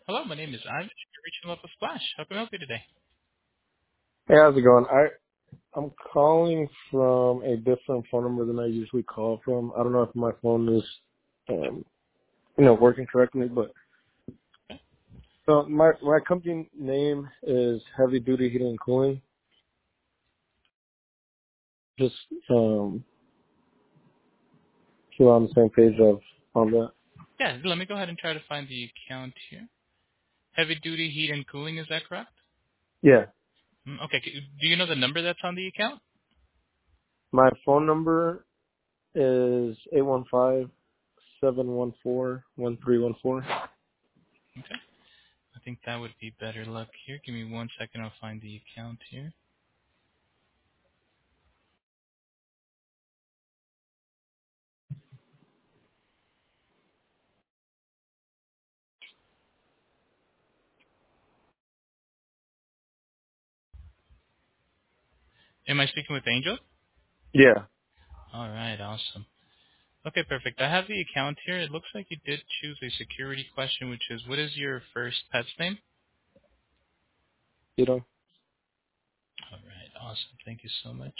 Hello, my name is Ivan. You're reaching up a splash. How can I help you today? Hey, how's it going? I'm calling from a different phone number than I usually call from. I don't know if my phone is, working correctly, but so my company name is Heavy Duty Heating and Cooling. Just so we're on the same page of on that. Yeah, let me go ahead and try to find the account here. Heavy duty heat and cooling, is that correct? Yeah, Okay, do you know the number that's on the account? my phone number is 815-714-1314. Okay, I think that would be better luck here. Give me 1 second, I'll find the account here. Am I speaking with Angel? Yeah, All right, awesome. Okay, perfect. I have the account here. It looks like you did choose a security question, which is, what is your first pet's name? you know. All right, awesome. Thank you so much.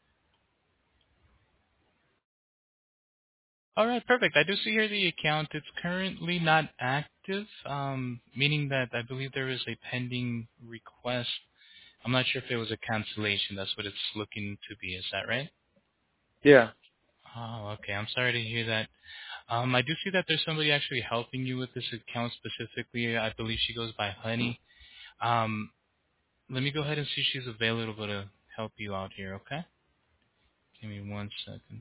All right, perfect. I do see here the account. It's currently not active, meaning that I believe there is a pending request. I'm not sure if it was a cancellation. That's what it's looking to be. Is that right? Yeah, Oh, okay. I'm sorry to hear that. I do see that there's somebody actually helping you with this account specifically. I believe she goes by Honey. Um, let me go ahead and see if she's available to help you out here, okay? Give me 1 second.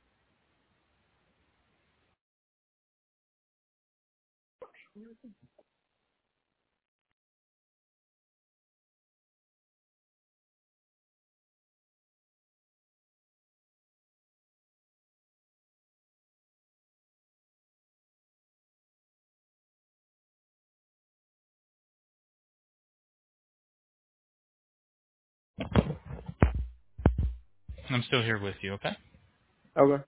I'm still here with you, okay? okay.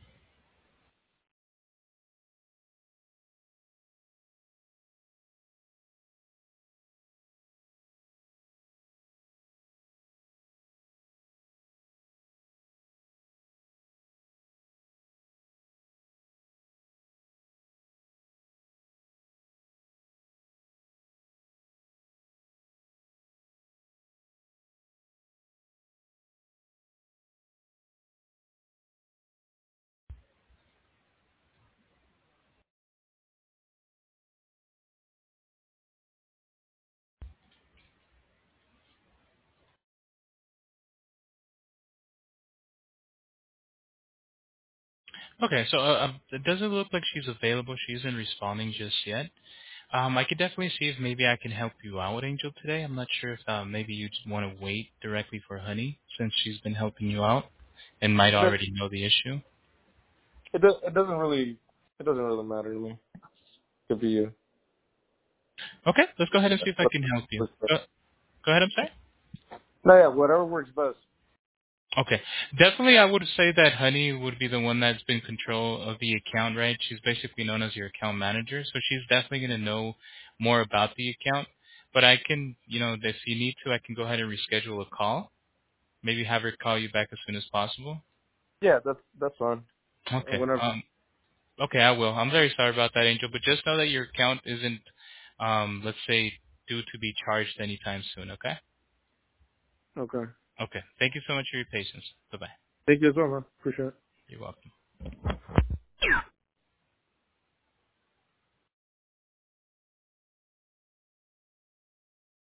Okay, so it doesn't look like she's available. She isn't responding just yet. I could definitely see if maybe I can help you out, Angel, today. I'm not sure if maybe you just want to wait directly for Honey since she's been helping you out and might No, already know the issue. it doesn't really matter to me. Could be you. Okay, let's go ahead and see if I can help you. Go ahead, I'm sorry. No, yeah, whatever works best. Okay. Definitely I would say that Honey would be the one that's been control of the account, right? She's basically known as your account manager, so she's definitely going to know more about the account. But I can, if you need to, I can go ahead and reschedule a call. Maybe have her call you back as soon as possible. Yeah, that's fine. Okay. Whenever. Okay, I will. I'm very sorry about that, Angel, but just know that your account isn't, let's say, due to be charged anytime soon, okay? Okay. Okay. Thank you so much for your patience. Bye-bye. Thank you as well, man. Appreciate it. You're welcome.